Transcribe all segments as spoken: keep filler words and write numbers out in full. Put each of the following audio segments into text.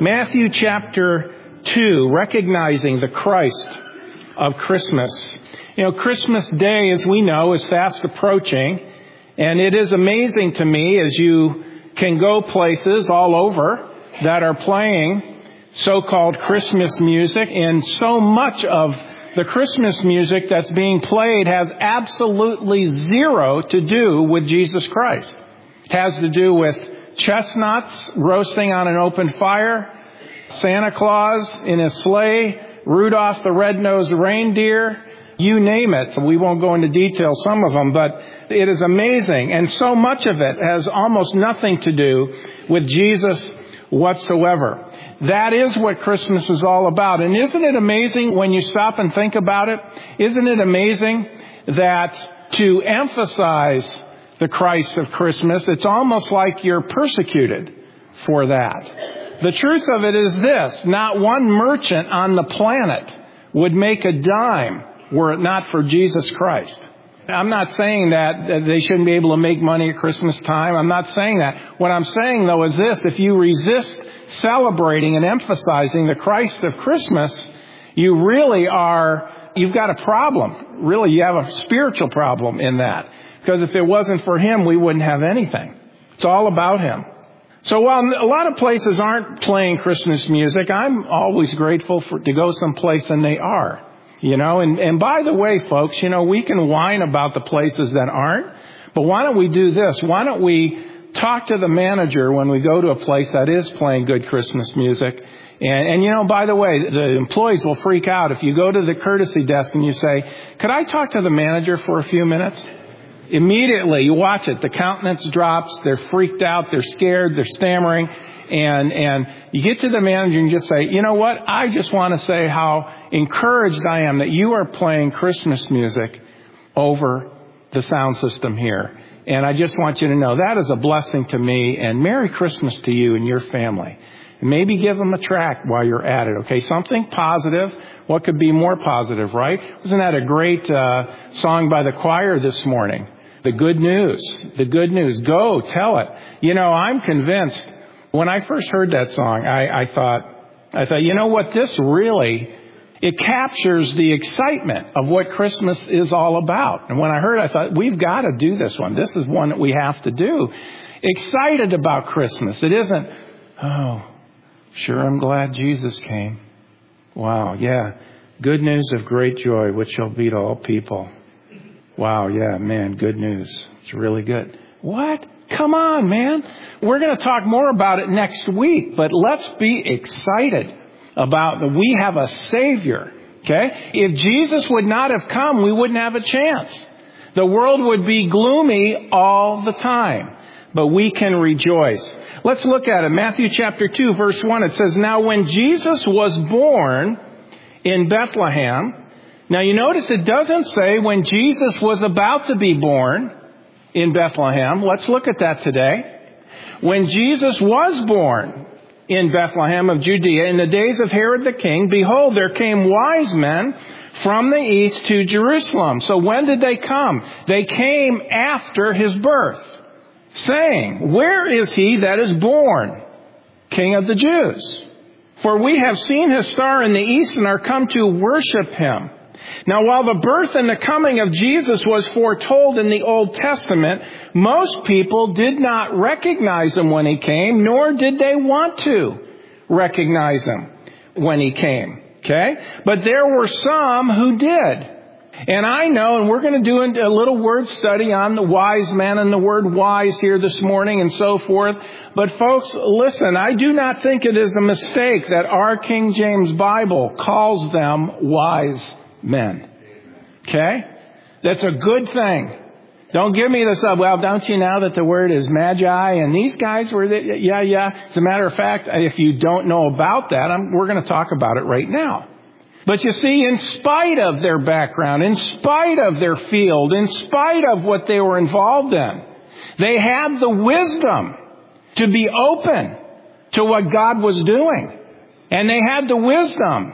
Matthew chapter two, recognizing the Christ of Christmas. You know, Christmas Day, as we know, is fast approaching. And it is amazing to me as you can go places all over that are playing so-called Christmas music. And so much of the Christmas music that's being played has absolutely zero to do with Jesus Christ. It has to do with chestnuts roasting on an open fire, Santa Claus in his sleigh, Rudolph the red-nosed reindeer, you name it. We won't go into detail some of them, but it is amazing. And so much of it has almost nothing to do with Jesus whatsoever. That is what Christmas is all about. And isn't it amazing when you stop and think about it? Isn't it amazing that to emphasize the Christ of Christmas, it's almost like you're persecuted for that. The truth of it is this: not one merchant on the planet would make a dime were it not for Jesus Christ. I'm not saying that they shouldn't be able to make money at Christmas time. I'm not saying that. What I'm saying, though, is this: if you resist celebrating and emphasizing the Christ of Christmas, you really are, you've got a problem. Really, you have a spiritual problem in that. Because if it wasn't for Him, we wouldn't have anything. It's all about Him. So while a lot of places aren't playing Christmas music, I'm always grateful for to go someplace and they are. You know, and, and by the way, folks, you know, we can whine about the places that aren't, but why don't we do this? Why don't we talk to the manager when we go to a place that is playing good Christmas music? And, and you know, by the way, the employees will freak out if you go to the courtesy desk and you say, could I talk to the manager for a few minutes? Immediately, you watch it. The countenance drops. They're freaked out. They're scared. They're stammering. And and you get to the manager and just say, you know what? I just want to say how encouraged I am that you are playing Christmas music over the sound system here. And I just want you to know that is a blessing to me. And Merry Christmas to you and your family. And maybe give them a tract while you're at it, okay? Something positive. What could be more positive, right? Wasn't that a great uh, song by the choir this morning? The good news. The good news. Go, tell it. You know, I'm convinced. When I first heard that song, I, I thought, I thought, you know what, this really, it captures the excitement of what Christmas is all about. And when I heard it, I thought, we've got to do this one. This is one that we have to do. Excited about Christmas. It isn't, oh, sure, I'm glad Jesus came. Wow, yeah. Good news of great joy, which shall be to all people. Wow, yeah, man, good news. It's really good. What? Come on, man. We're going to talk more about it next week, but let's be excited about that we have a Savior, okay? If Jesus would not have come, we wouldn't have a chance. The world would be gloomy all the time, but we can rejoice. Let's look at it. Matthew chapter two, verse one, it says, now when Jesus was born in Bethlehem, now you notice it doesn't say when Jesus was about to be born in Bethlehem. Let's look at that today. When Jesus was born in Bethlehem of Judea in the days of Herod the king, behold, there came wise men from the east to Jerusalem. So when did they come? They came after his birth, saying, where is he that is born, King of the Jews? For we have seen his star in the east and are come to worship him. Now, while the birth and the coming of Jesus was foretold in the Old Testament, most people did not recognize him when he came, nor did they want to recognize him when he came. Okay? But there were some who did. And I know, and we're going to do a little word study on the wise men and the word wise here this morning and so forth. But folks, listen, I do not think it is a mistake that our King James Bible calls them wise men. Okay? That's a good thing. Don't give me this up. Well, don't you know that the word is magi and these guys were, the, yeah, yeah. As a matter of fact, if you don't know about that, I'm, we're going to talk about it right now. But you see, in spite of their background, in spite of their field, in spite of what they were involved in, they had the wisdom to be open to what God was doing. And they had the wisdom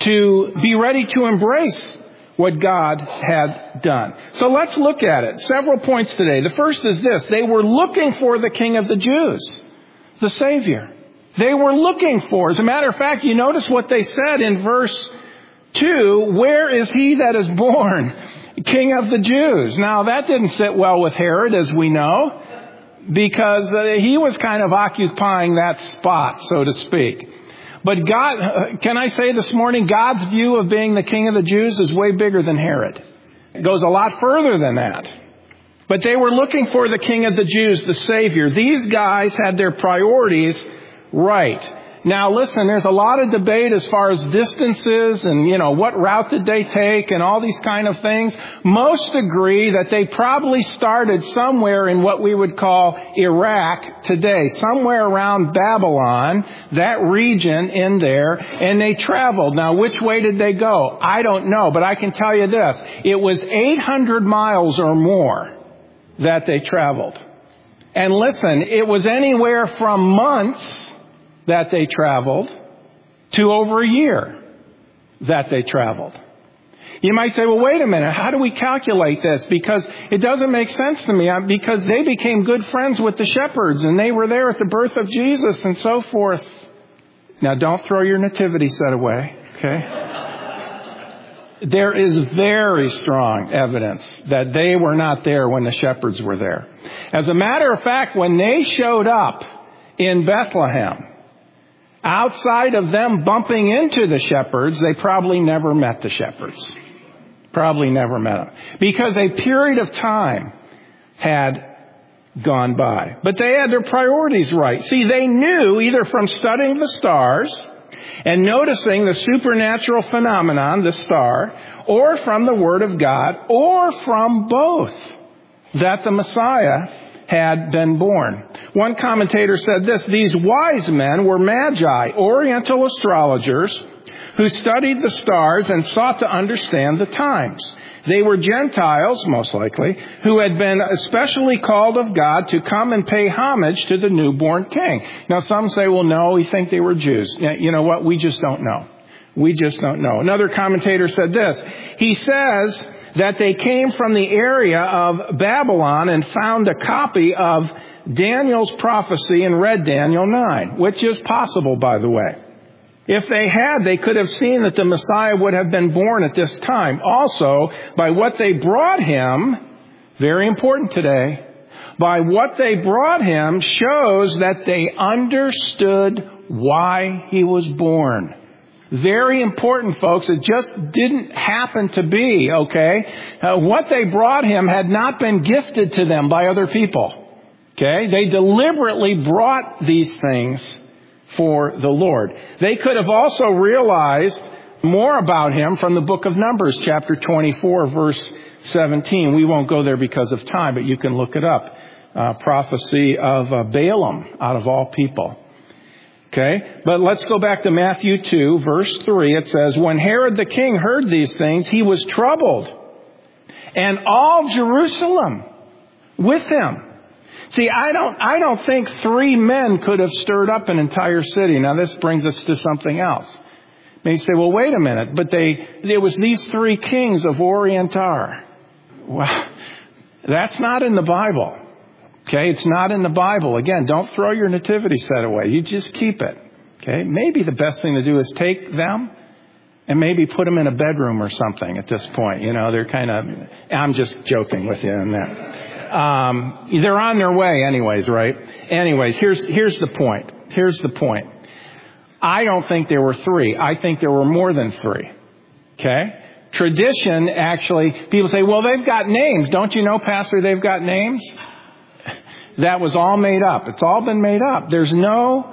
to be ready to embrace what God had done. So let's look at it. Several points today. The first is this. They were looking for the King of the Jews, the Savior. They were looking for. As a matter of fact, you notice what they said in verse two, where is he that is born, King of the Jews? Now, that didn't sit well with Herod, as we know, because uh, he was kind of occupying that spot, so to speak. But God, uh, can I say this morning, God's view of being the King of the Jews is way bigger than Herod. It goes a lot further than that. But they were looking for the King of the Jews, the Savior. These guys had their priorities right. Now listen, there's a lot of debate as far as distances and, you know, what route did they take and all these kind of things. Most agree that they probably started somewhere in what we would call Iraq today, somewhere around Babylon, that region in there, and they traveled. Now, which way did they go? I don't know, but I can tell you this. It was eight hundred miles or more that they traveled. And listen, it was anywhere from months that they traveled to over a year that they traveled. You might say, well, wait a minute. How do we calculate this? Because it doesn't make sense to me. Because they became good friends with the shepherds and they were there at the birth of Jesus and so forth. Now, don't throw your nativity set away, okay? There is very strong evidence that they were not there when the shepherds were there. As a matter of fact, when they showed up in Bethlehem, outside of them bumping into the shepherds, they probably never met the shepherds. Probably never met them. Because a period of time had gone by. But they had their priorities right. See, they knew either from studying the stars and noticing the supernatural phenomenon, the star, or from the Word of God, or from both, that the Messiah had been born. One commentator said this: these wise men were magi, Oriental astrologers, who studied the stars and sought to understand the times. They were Gentiles, most likely, who had been especially called of God to come and pay homage to the newborn king. Now, some say, well, no, we think they were Jews. You know what? We just don't know. We just don't know. Another commentator said this. He says that they came from the area of Babylon and found a copy of Daniel's prophecy and read Daniel nine, which is possible, by the way. If they had, they could have seen that the Messiah would have been born at this time. Also, by what they brought him, very important today, by what they brought him shows that they understood why he was born. Very important, folks. It just didn't happen to be, okay? Uh, what they brought him had not been gifted to them by other people. Okay? They deliberately brought these things for the Lord. They could have also realized more about him from the book of Numbers, chapter twenty-four, verse seventeen. We won't go there because of time, but you can look it up. Uh, prophecy of uh, Balaam, out of all people. Okay, but let's go back to Matthew two, verse three. It says, when Herod the king heard these things, he was troubled, and all Jerusalem with him. See, I don't, I don't think three men could have stirred up an entire city. Now, this brings us to something else. Maybe you say, well, wait a minute, but they, it was these three kings of Orientar. Well, that's not in the Bible. Okay, it's not in the Bible. Again, don't throw your nativity set away. You just keep it. Okay, maybe the best thing to do is take them and maybe put them in a bedroom or something at this point. You know, they're kind of, I'm just joking with you on that. Um, they're on their way anyways, right? Anyways, here's, here's the point. Here's the point. I don't think there were three. I think there were more than three. Okay? Tradition, actually, people say, well, they've got names. Don't you know, Pastor, they've got names? That was all made up. It's all been made up. There's no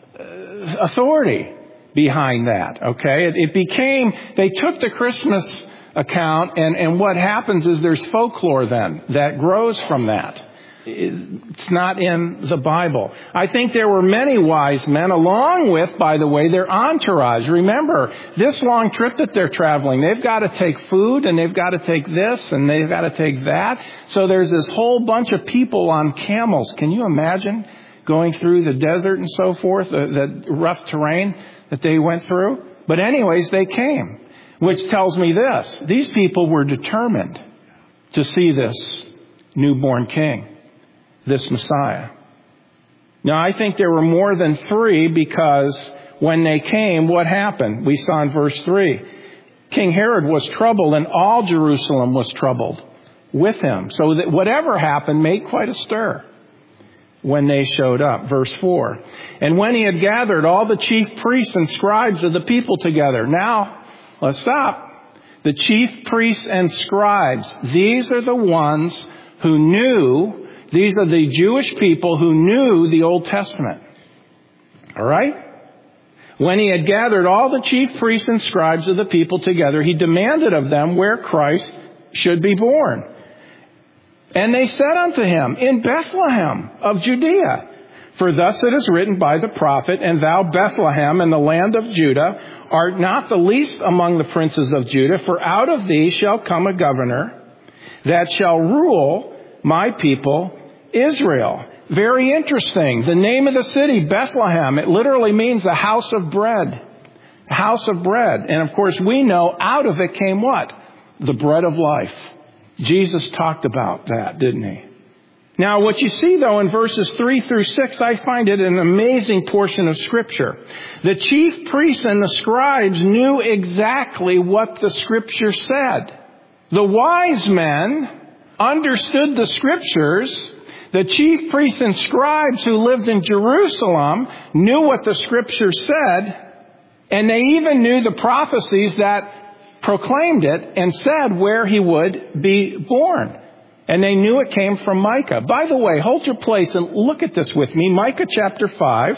authority behind that, okay? It, it became, they took the Christmas account, and, and what happens is there's folklore then that grows from that. It's not in the Bible. I think there were many wise men, along with, by the way, their entourage. Remember, this long trip that they're traveling, they've got to take food, and they've got to take this, and they've got to take that. So there's this whole bunch of people on camels. Can you imagine going through the desert and so forth, the, the rough terrain that they went through? But anyways, they came, which tells me this. These people were determined to see this newborn king, this Messiah. Now, I think there were more than three because when they came, what happened? We saw in verse three. King Herod was troubled and all Jerusalem was troubled with him. So that whatever happened made quite a stir when they showed up. Verse four. And when he had gathered all the chief priests and scribes of the people together. Now, let's stop. The chief priests and scribes, these are the ones who knew, these are the Jewish people who knew the Old Testament. All right? When he had gathered all the chief priests and scribes of the people together, he demanded of them where Christ should be born. And they said unto him, in Bethlehem of Judea. For thus it is written by the prophet, and thou, Bethlehem, in the land of Judah, art not the least among the princes of Judah, for out of thee shall come a governor that shall rule my people Israel. Very interesting. The name of the city, Bethlehem, it literally means the house of bread. The house of bread. And of course we know out of it came what? The bread of life. Jesus talked about that, didn't he? Now, what you see, though, in verses three through six, I find it an amazing portion of Scripture. The chief priests and the scribes knew exactly what the Scripture said. The wise men understood the Scriptures. The chief priests and scribes who lived in Jerusalem knew what the Scripture said, and they even knew the prophecies that proclaimed it and said where he would be born. And they knew it came from Micah. By the way, hold your place and look at this with me. Micah chapter five,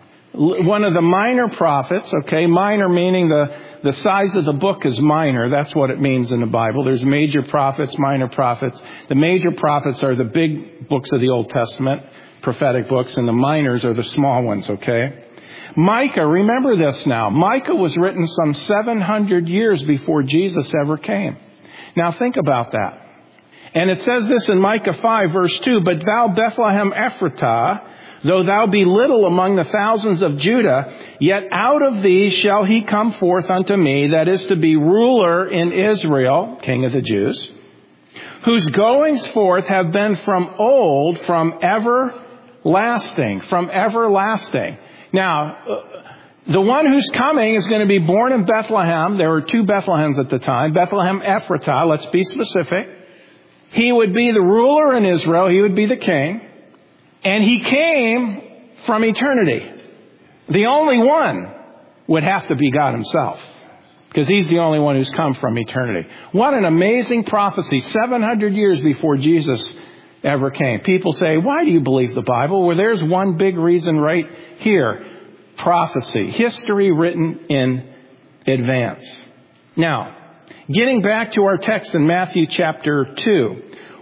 one of the minor prophets, okay, minor meaning the, the size of the book is minor. That's what it means in the Bible. There's major prophets, minor prophets. The major prophets are the big books of the Old Testament, prophetic books, and the minors are the small ones, okay? Micah, remember this now. Micah was written some seven hundred years before Jesus ever came. Now think about that. And it says this in Micah five, verse two, but thou, Bethlehem Ephratah, though thou be little among the thousands of Judah, yet out of thee shall he come forth unto me, that is to be ruler in Israel, King of the Jews, whose goings forth have been from old, from everlasting, from everlasting. Now, the one who's coming is going to be born in Bethlehem. There were two Bethlehems at the time. Bethlehem Ephratah, let's be specific. He would be the ruler in Israel. He would be the king. And he came from eternity. The only one would have to be God himself, because he's the only one who's come from eternity. What an amazing prophecy, seven hundred years before Jesus ever came. People say, why do you believe the Bible? Well, there's one big reason right here. Prophecy. History written in advance. Now, getting back to our text in Matthew chapter two.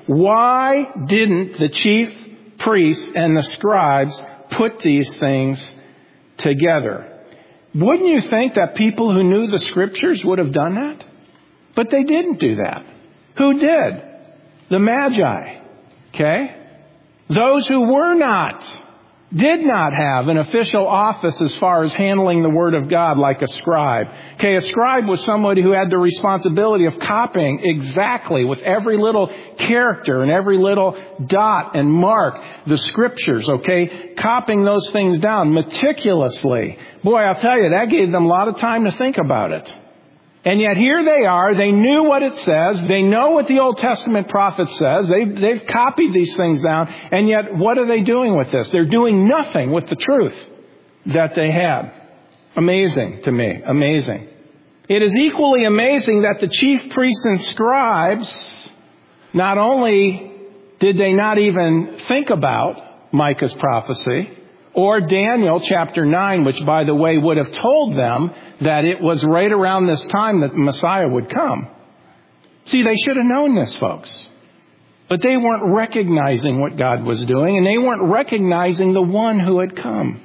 Why didn't the chief priests and the scribes put these things together? Wouldn't you think that people who knew the Scriptures would have done that? But they didn't do that. Who did? The Magi. Okay? Those who were not, did not have an official office as far as handling the Word of God like a scribe. Okay, a scribe was somebody who had the responsibility of copying exactly with every little character and every little dot and mark the Scriptures, okay? Copying those things down meticulously. Boy, I'll tell you, that gave them a lot of time to think about it. And yet here they are. They knew what it says. They know what the Old Testament prophet says. They've, they've copied these things down. And yet what are they doing with this? They're doing nothing with the truth that they had. Amazing to me. Amazing. It is equally amazing that the chief priests and scribes, not only did they not even think about Micah's prophecy, or Daniel chapter nine, which, by the way, would have told them that it was right around this time that the Messiah would come. See, they should have known this, folks. But they weren't recognizing what God was doing, and they weren't recognizing the one who had come.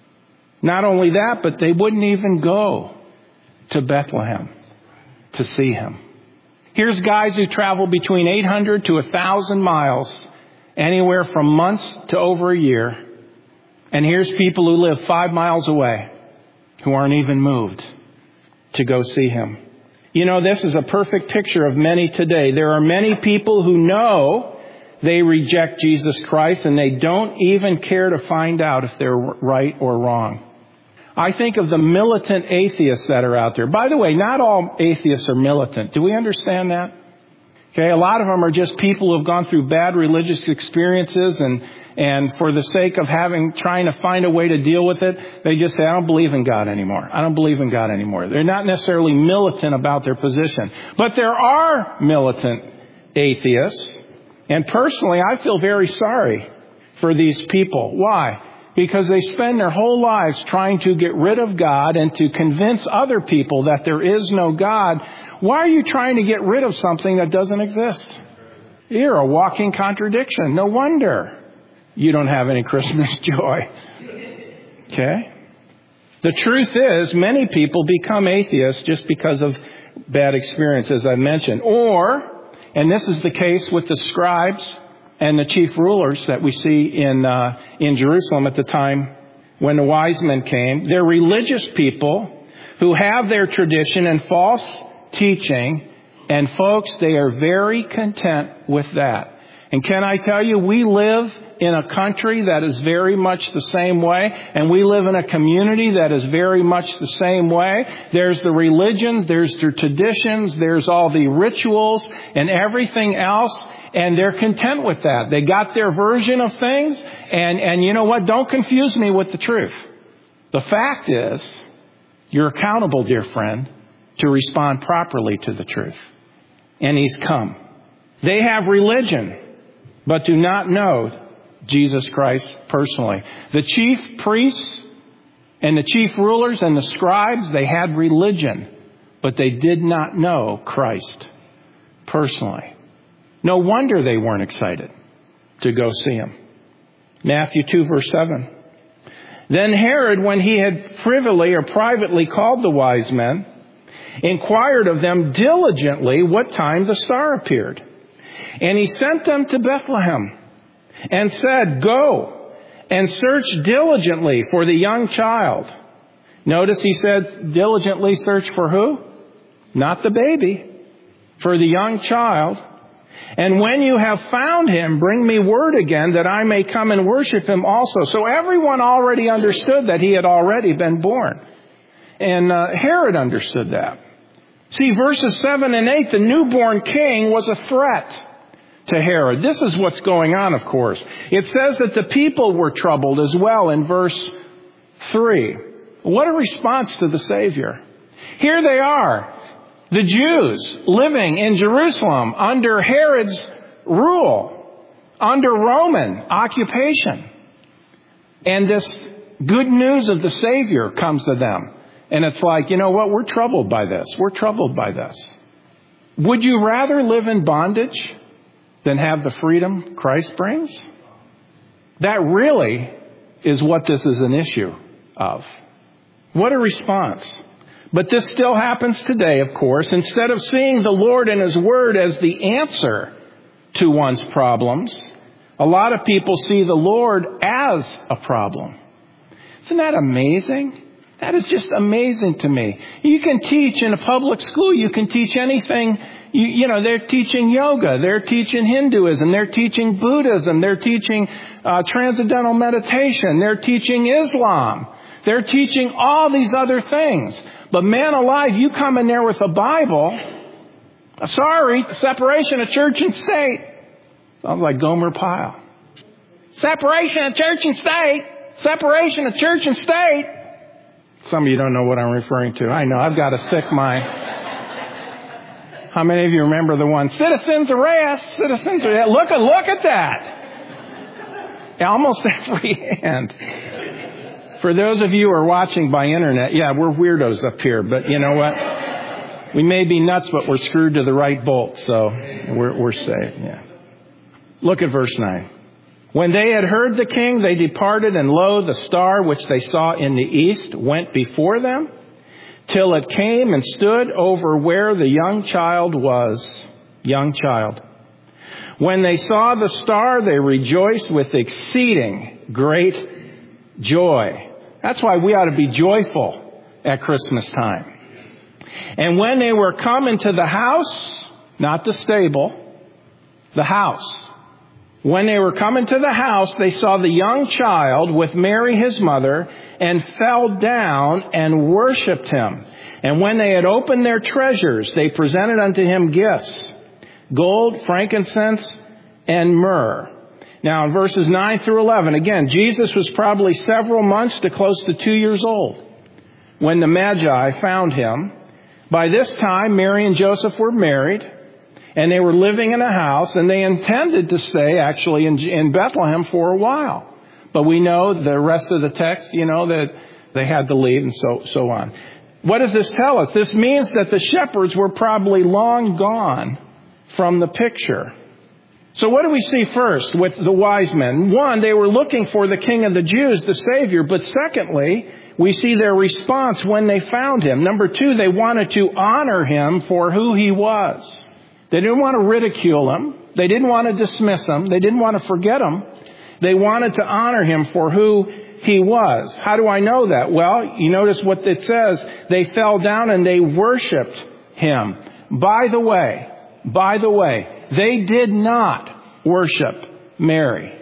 Not only that, but they wouldn't even go to Bethlehem to see him. Here's guys who travel between eight hundred to one thousand miles, anywhere from months to over a year. And here's people who live five miles away who aren't even moved to go see him. You know, this is a perfect picture of many today. There are many people who know they reject Jesus Christ, and they don't even care to find out if they're right or wrong. I think of the militant atheists that are out there. By the way, not all atheists are militant. Do we understand that? Okay, a lot of them are just people who have gone through bad religious experiences, and and for the sake of having trying to find a way to deal with it, they just say, I don't believe in God anymore. I don't believe in God anymore. They're not necessarily militant about their position. But there are militant atheists. And personally, I feel very sorry for these people. Why? Because they spend their whole lives trying to get rid of God and to convince other people that there is no God. Why are you trying to get rid of something that doesn't exist? You're a walking contradiction. No wonder you don't have any Christmas joy. Okay? The truth is, many people become atheists just because of bad experiences, I mentioned. Or, and this is the case with the scribes and the chief rulers that we see in uh, in Jerusalem at the time when the wise men came. They're religious people who have their tradition and false teaching. And folks, they are very content with that. And can I tell you, we live in a country that is very much the same way. And we live in a community that is very much the same way. There's the religion, there's the traditions, there's all the rituals and everything else. And they're content with that. They got their version of things. And, and you know what? Don't confuse me with the truth. The fact is, you're accountable, dear friend, to respond properly to the truth. And He's come. They have religion, but do not know Jesus Christ personally. The chief priests and the chief rulers and the scribes, they had religion, but they did not know Christ personally. No wonder they weren't excited to go see Him. Matthew two, verse seven. Then Herod, when he had privily or privately called the wise men, inquired of them diligently what time the star appeared. And he sent them to Bethlehem and said, Go and search diligently for the young child. Notice he said, diligently search for who? Not the baby. For the young child. And when you have found him, bring me word again that I may come and worship him also. So everyone already understood that he had already been born. And uh, Herod understood that. See, verses seven and eight, the newborn king was a threat to Herod. This is what's going on, of course. It says that the people were troubled as well in verse three. What a response to the Savior. Here they are, the Jews living in Jerusalem under Herod's rule, under Roman occupation. And this good news of the Savior comes to them. And it's like, you know what? We're troubled by this. We're troubled by this. Would you rather live in bondage than have the freedom Christ brings? That really is what this is an issue of. What a response. But this still happens today, of course. Instead of seeing the Lord and His Word as the answer to one's problems, a lot of people see the Lord as a problem. Isn't that amazing? That is just amazing to me. You can teach in a public school. You can teach anything. You, you know, they're teaching yoga. They're teaching Hinduism. They're teaching Buddhism. They're teaching uh, transcendental meditation. They're teaching Islam. They're teaching all these other things. But man alive, you come in there with a Bible. Sorry, separation of church and state. Sounds like Gomer Pyle. Separation of church and state. Separation of church and state. Some of you don't know what I'm referring to. I know, I've got a sick mind. How many of you remember the one, citizens arrest, citizens arrest. Look at, look at that. Almost every hand. For those of you who are watching by internet, yeah, we're weirdos up here, but you know what? We may be nuts, but we're screwed to the right bolt, so we're, we're safe. Yeah. Look at verse nine. When they had heard the king, they departed, and lo, the star which they saw in the east went before them, till it came and stood over where the young child was. Young child. When they saw the star, they rejoiced with exceeding great joy. That's why we ought to be joyful at Christmas time. And when they were come into the house, not the stable, the house. When they were coming to the house, they saw the young child with Mary his mother, and fell down and worshipped him. And when they had opened their treasures, they presented unto him gifts, gold, frankincense, and myrrh. Now in verses nine through eleven, again, Jesus was probably several months to close to two years old when the Magi found him. By this time, Mary and Joseph were married, and they were living in a house, and they intended to stay actually in, in Bethlehem for a while. But we know the rest of the text, you know, that they had to leave and so, so on. What does this tell us? This means that the shepherds were probably long gone from the picture. So what do we see first with the wise men? One, they were looking for the King of the Jews, the Savior. But secondly, we see their response when they found him. Number two, they wanted to honor him for who he was. They didn't want to ridicule him. They didn't want to dismiss him. They didn't want to forget him. They wanted to honor him for who he was. How do I know that? Well, you notice what it says. They fell down and they worshiped him. By the way, by the way, they did not worship Mary.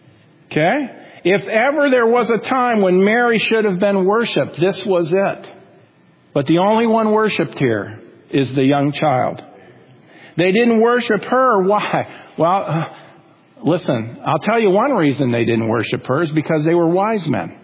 Okay? If ever there was a time when Mary should have been worshiped, this was it. But the only one worshiped here is the young child. They didn't worship her. Why? Well, uh, listen, I'll tell you one reason they didn't worship her is because they were wise men.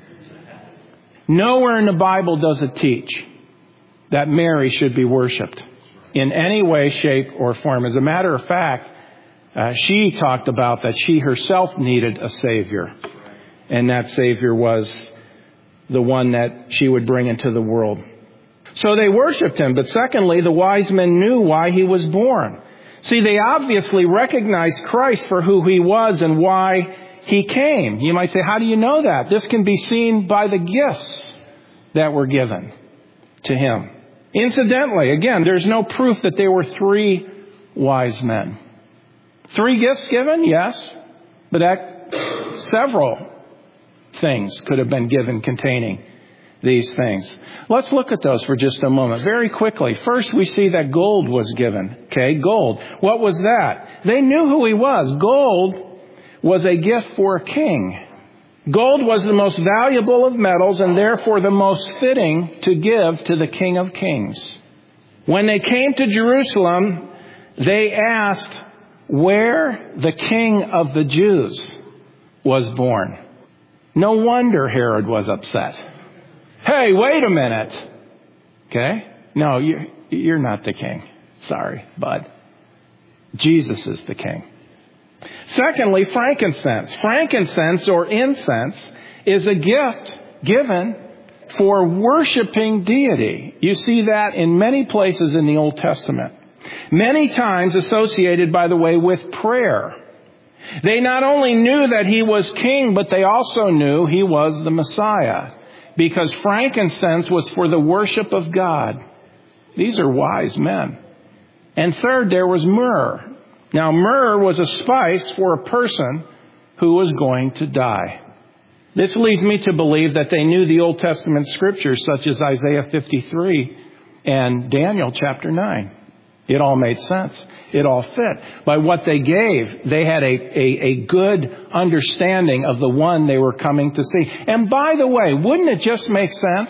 Nowhere in the Bible does it teach that Mary should be worshiped in any way, shape, or form. As a matter of fact, uh, she talked about that she herself needed a Savior. And that Savior was the one that she would bring into the world. So they worshiped him. But secondly, the wise men knew why he was born. See, they obviously recognized Christ for who he was and why he came. You might say, how do you know that? This can be seen by the gifts that were given to him. Incidentally, again, there's no proof that there were three wise men. Three gifts given? Yes. But that several things could have been given containing these things. Let's look at those for just a moment. Very quickly. First, we see that gold was given. Okay, gold. What was that? They knew who he was. Gold was a gift for a king. Gold was the most valuable of metals and therefore the most fitting to give to the King of Kings. When they came to Jerusalem, they asked where the King of the Jews was born. No wonder Herod was upset. Hey, wait a minute. Okay? No, you, you're not the king. Sorry, bud. Jesus is the king. Secondly, frankincense. Frankincense or incense is a gift given for worshiping deity. You see that in many places in the Old Testament. Many times associated, by the way, with prayer. They not only knew that he was king, but they also knew he was the Messiah. Because frankincense was for the worship of God. These are wise men. And third, there was myrrh. Now, myrrh was a spice for a person who was going to die. This leads me to believe that they knew the Old Testament scriptures such as Isaiah fifty-three and Daniel chapter nine. It all made sense. It all fit. By what they gave, they had a, a, a good understanding of the one they were coming to see. And by the way, wouldn't it just make sense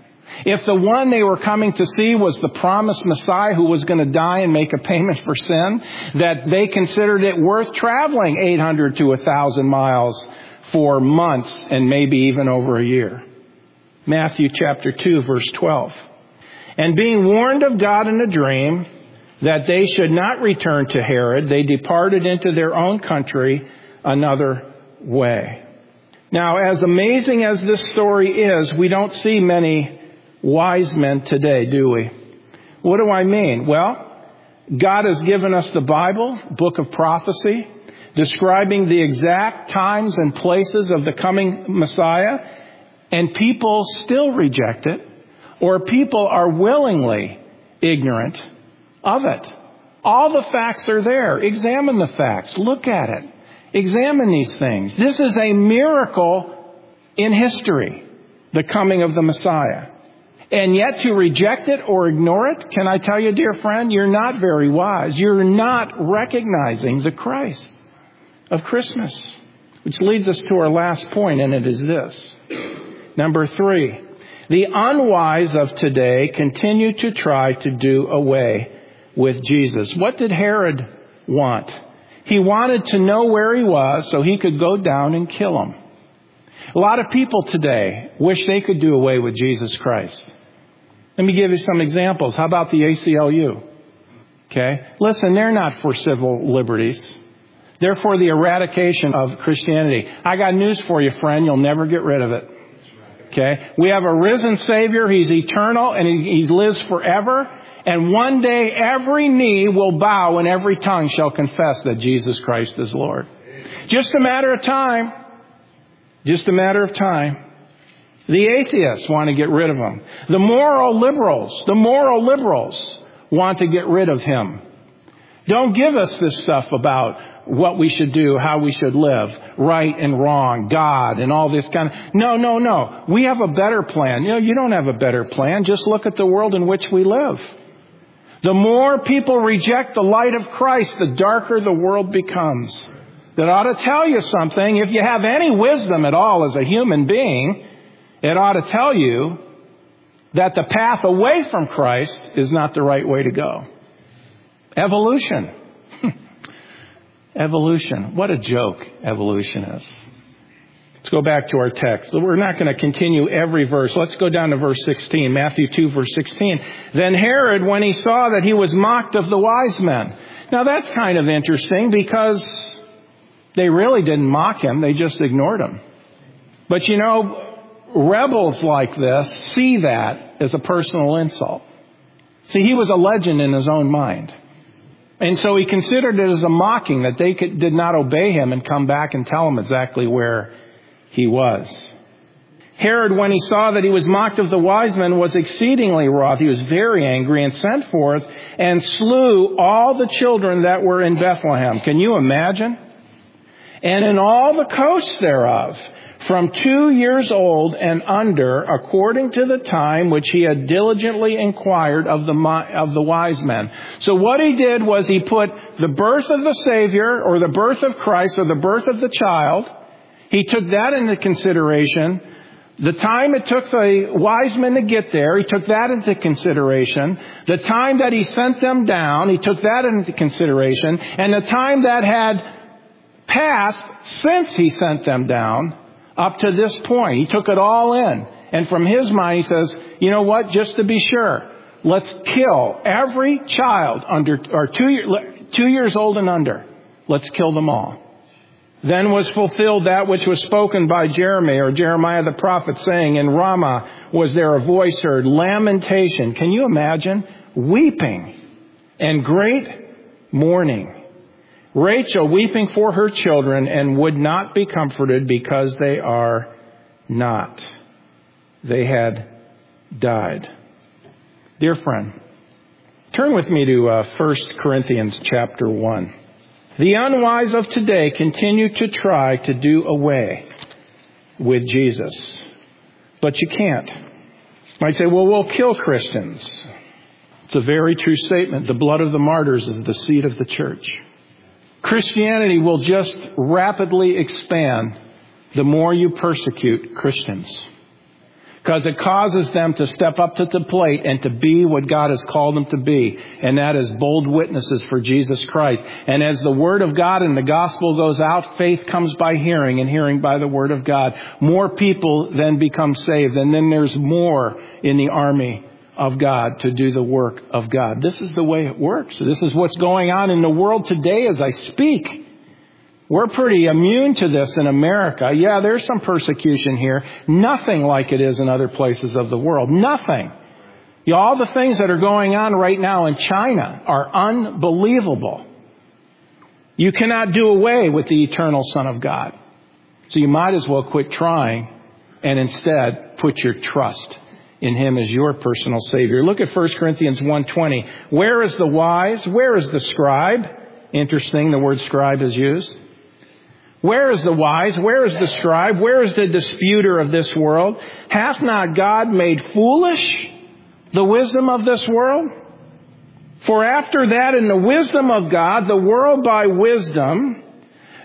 if the one they were coming to see was the promised Messiah who was going to die and make a payment for sin, that they considered it worth traveling eight hundred to one thousand miles for months and maybe even over a year? Matthew chapter two, verse twelve. And being warned of God in a dream that they should not return to Herod, they departed into their own country another way. Now, as amazing as this story is, we don't see many wise men today, do we? What do I mean? Well, God has given us the Bible, book of prophecy, describing the exact times and places of the coming Messiah, and people still reject it, or people are willingly ignorant of it. All the facts are there. Examine the facts. Look at it. Examine these things. This is a miracle in history, the coming of the Messiah. And yet to reject it or ignore it, can I tell you, dear friend, you're not very wise. You're not recognizing the Christ. of Christmas. Which leads us to our last point, and it is this. Number three, the unwise of today continue to try to do away with Jesus. What did Herod want? He wanted to know where he was so he could go down and kill him. A lot of people today wish they could do away with Jesus Christ. Let me give you some examples. How about the A C L U? Okay. Listen, they're not for civil liberties. They're for the eradication of Christianity. I got news for you, friend. You'll never get rid of it. Okay. We have a risen Savior. He's eternal and he, he lives forever. And one day every knee will bow and every tongue shall confess that Jesus Christ is Lord. Just a matter of time. Just a matter of time. The atheists want to get rid of him. The moral liberals, the moral liberals want to get rid of him. Don't give us this stuff about what we should do, how we should live, right and wrong, God, and all this kind of... No, no, no. We have a better plan. You know, you don't have a better plan. Just look at the world in which we live. The more people reject the light of Christ, the darker the world becomes. That ought to tell you something. If you have any wisdom at all as a human being, it ought to tell you that the path away from Christ is not the right way to go. Evolution. Evolution. What a joke evolution is. Let's go back to our text. We're not going to continue every verse. Let's go down to verse sixteen. Matthew two, verse sixteen. Then Herod, when he saw that he was mocked of the wise men. Now that's kind of interesting because they really didn't mock him. They just ignored him. But you know, rebels like this see that as a personal insult. See, he was a legend in his own mind. And so he considered it as a mocking that they could, did not obey him and come back and tell him exactly where he was. Herod, when he saw that he was mocked of the wise men, was exceedingly wroth. He was very angry and sent forth and slew all the children that were in Bethlehem. Can you imagine? And in all the coasts thereof, from two years old and under, according to the time which he had diligently inquired of the of the wise men. So what he did was he put the birth of the Savior, or the birth of Christ, or the birth of the child. He took that into consideration. The time it took the wise men to get there, he took that into consideration. The time that he sent them down, he took that into consideration. And the time that had passed since he sent them down, up to this point, he took it all in. And from his mind, he says, you know what, just to be sure, let's kill every child under, or two, year, two years old and under. Let's kill them all. Then was fulfilled that which was spoken by Jeremiah, or Jeremiah the prophet, saying, in Ramah was there a voice heard, lamentation. Can you imagine? Weeping and great mourning. Rachel weeping for her children and would not be comforted because they are not. They had died. Dear friend, turn with me to uh, First Corinthians chapter one. The unwise of today continue to try to do away with Jesus. But you can't. You might say, well, we'll kill Christians. It's a very true statement. The blood of the martyrs is the seed of the church. Christianity will just rapidly expand the more you persecute Christians. Because it causes them to step up to the plate and to be what God has called them to be. And that is bold witnesses for Jesus Christ. And as the Word of God and the gospel goes out, faith comes by hearing and hearing by the Word of God. More people then become saved. And then there's more in the army of God to do the work of God. This is the way it works. This is what's going on in the world today as I speak. We're pretty immune to this in America. Yeah, there's some persecution here. Nothing like it is in other places of the world. Nothing. You know, all the things that are going on right now in China are unbelievable. You cannot do away with the eternal Son of God. So you might as well quit trying and instead put your trust in Him as your personal Savior. Look at First Corinthians one twenty. Where is the wise? Where is the scribe? Interesting, the word scribe is used. Where is the wise? Where is the scribe? Where is the disputer of this world? Hath not God made foolish the wisdom of this world? For after that, in the wisdom of God, the world by wisdom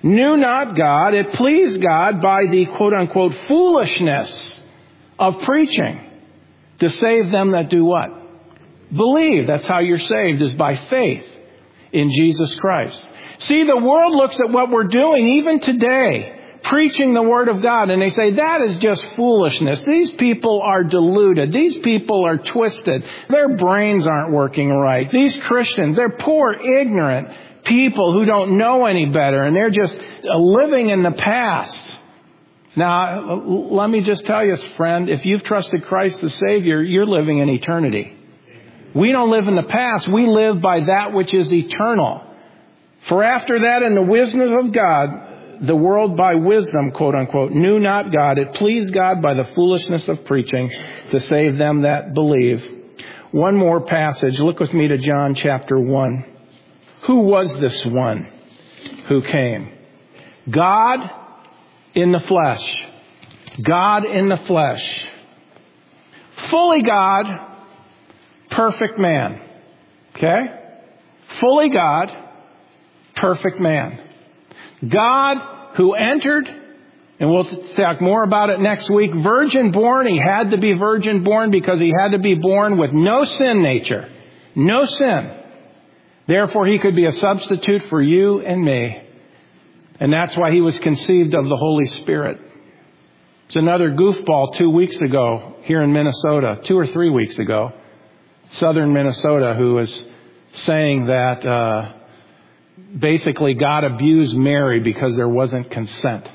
knew not God. It pleased God by the quote-unquote foolishness of preaching to save them that do what? Believe. That's how you're saved, is by faith in Jesus Christ. See, the world looks at what we're doing even today, preaching the Word of God, and they say, that is just foolishness. These people are deluded. These people are twisted. Their brains aren't working right. These Christians, they're poor, ignorant people who don't know any better, and they're just living in the past. Now, let me just tell you, friend, if you've trusted Christ the Savior, you're living in eternity. We don't live in the past. We live by that which is eternal. For after that, in the wisdom of God, the world by wisdom, quote unquote, knew not God. It pleased God by the foolishness of preaching to save them that believe. One more passage. Look with me to John chapter one. Who was this one who came? God in the flesh. God in the flesh. Fully God, perfect man. Okay? Fully God, perfect man. God who entered, and we'll talk more about it next week, virgin born. He had to be virgin born because he had to be born with no sin nature. No sin. Therefore, he could be a substitute for you and me. And that's why he was conceived of the Holy Spirit. It's another goofball two weeks ago here in Minnesota, two or three weeks ago, southern Minnesota, who was saying that uh, basically God abused Mary because there wasn't consent.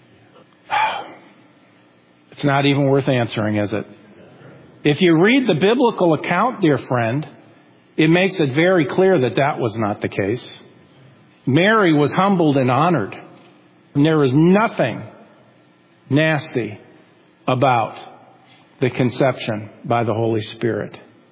It's not even worth answering, is it? If you read the biblical account, dear friend, it makes it very clear that that was not the case. Mary was humbled and honored. And there was nothing nasty about the conception by the Holy Spirit.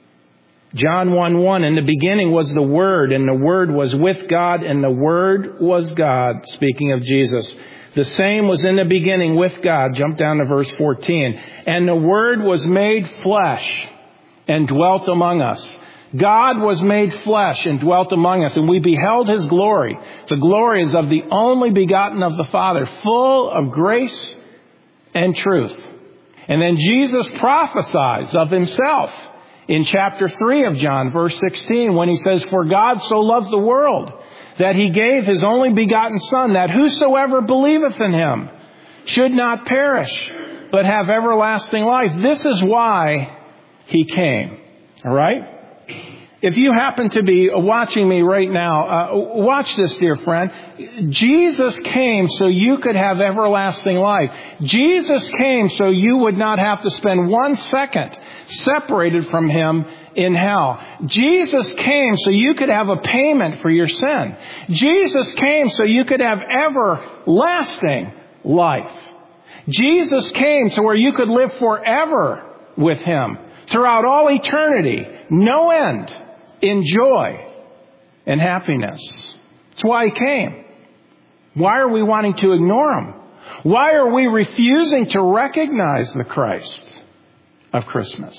John one one, in the beginning was the Word, and the Word was with God, and the Word was God. Speaking of Jesus. The same was in the beginning with God. Jump down to verse fourteen. And the Word was made flesh and dwelt among us. God was made flesh and dwelt among us, and we beheld His glory. The glory is of the only begotten of the Father, full of grace and truth. And then Jesus prophesies of Himself in chapter three of John, verse sixteen, when He says, For God so loved the world, that He gave His only begotten Son, that whosoever believeth in Him should not perish, but have everlasting life. This is why He came. All right? If you happen to be watching me right now, uh, watch this, dear friend. Jesus came so you could have everlasting life. Jesus came so you would not have to spend one second separated from Him in hell. Jesus came so you could have a payment for your sin. Jesus came so you could have everlasting life. Jesus came to where you could live forever with Him throughout all eternity, no end, in joy and happiness. That's why He came. Why are we wanting to ignore Him? Why are we refusing to recognize the Christ of Christmas?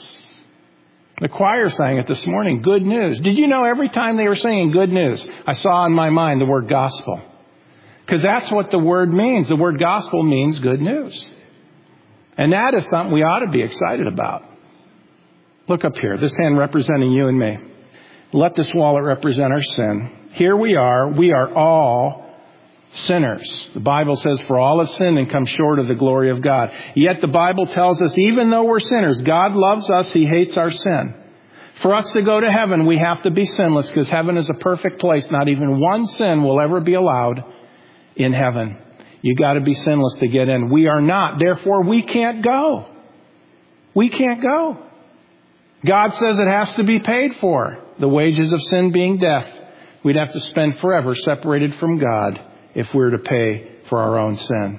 The choir sang it this morning, good news. Did you know every time they were singing good news, I saw in my mind the word gospel? Because that's what the word means. The word gospel means good news. And that is something we ought to be excited about. Look up here, this hand representing you and me. Let this wallet represent our sin. Here we are. We are all sinners. The Bible says, for all have sinned and come short of the glory of God. Yet the Bible tells us, even though we're sinners, God loves us. He hates our sin. For us to go to heaven, we have to be sinless, because heaven is a perfect place. Not even one sin will ever be allowed in heaven. You got to be sinless to get in. We are not. Therefore, we can't go. We can't go. God says it has to be paid for. The wages of sin being death. We'd have to spend forever separated from God if we were to pay for our own sin.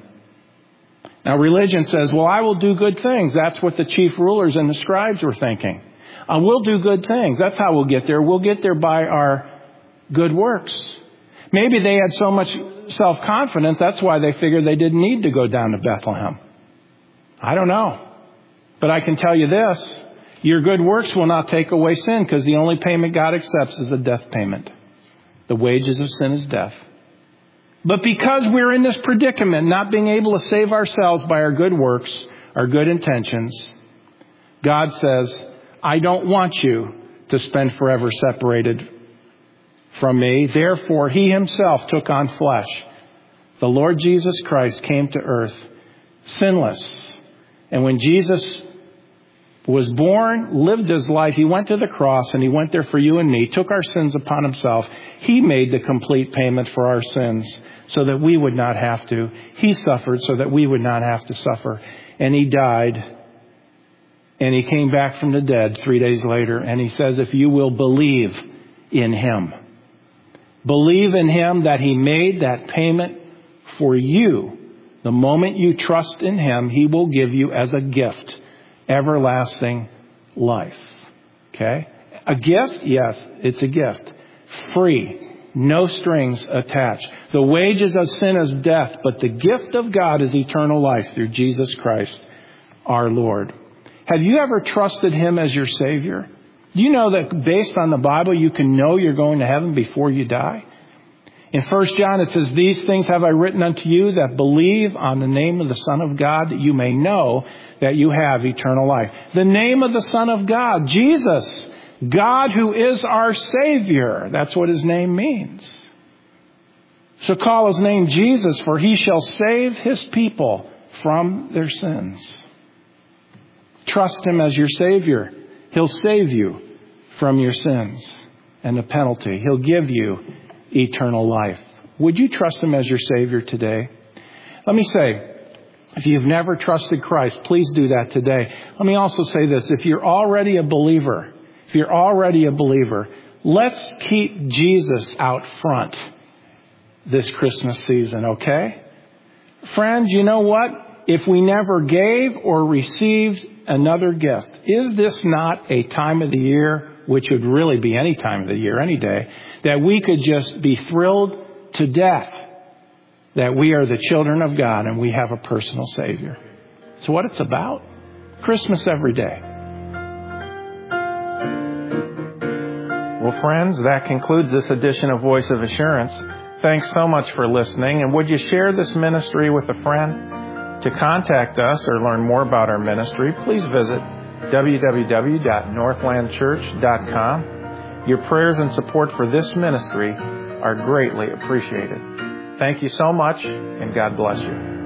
Now, religion says, well, I will do good things. That's what the chief rulers and the scribes were thinking. Uh, we'll do good things. That's how we'll get there. We'll get there by our good works. Maybe they had so much self-confidence, that's why they figured they didn't need to go down to Bethlehem. I don't know. But I can tell you this. Your good works will not take away sin, because the only payment God accepts is a death payment. The wages of sin is death. But because we're in this predicament, not being able to save ourselves by our good works, our good intentions, God says, I don't want you to spend forever separated from me. Therefore, he himself took on flesh. The Lord Jesus Christ came to earth sinless. And when Jesus was born, lived his life, he went to the cross and he went there for you and me, took our sins upon himself. He made the complete payment for our sins so that we would not have to. He suffered so that we would not have to suffer. And he died. And he came back from the dead three days later. And he says, if you will believe in him, believe in him that he made that payment for you. The moment you trust in him, he will give you as a gift everlasting life. Okay? A gift? Yes, it's a gift. Free. No strings attached. The wages of sin is death, but the gift of God is eternal life through Jesus Christ, our Lord. Have you ever trusted him as your Savior? Do you know that based on the Bible, you can know you're going to heaven before you die? In First John, it says, these things have I written unto you that believe on the name of the Son of God, that you may know that you have eternal life. The name of the Son of God, Jesus, God who is our Savior. That's what his name means. So call his name Jesus, for he shall save his people from their sins. Trust him as your Savior. He'll save you from your sins and the penalty. He'll give you eternal life. Would you trust him as your Savior today? Let me say, if you've never trusted Christ, please do that today. Let me also say this. If you're already a believer, if you're already a believer, let's keep Jesus out front this Christmas season, okay? Friends, you know what? If we never gave or received another gift, is this not a time of the year, which would really be any time of the year, any day, that we could just be thrilled to death that we are the children of God and we have a personal Savior? It's what it's about. Christmas every day. Well, friends, that concludes this edition of Voice of Assurance. Thanks so much for listening. And would you share this ministry with a friend? To contact us or learn more about our ministry, please visit w w w dot northland church dot com. Your prayers and support for this ministry are greatly appreciated. Thank you so much, and God bless you.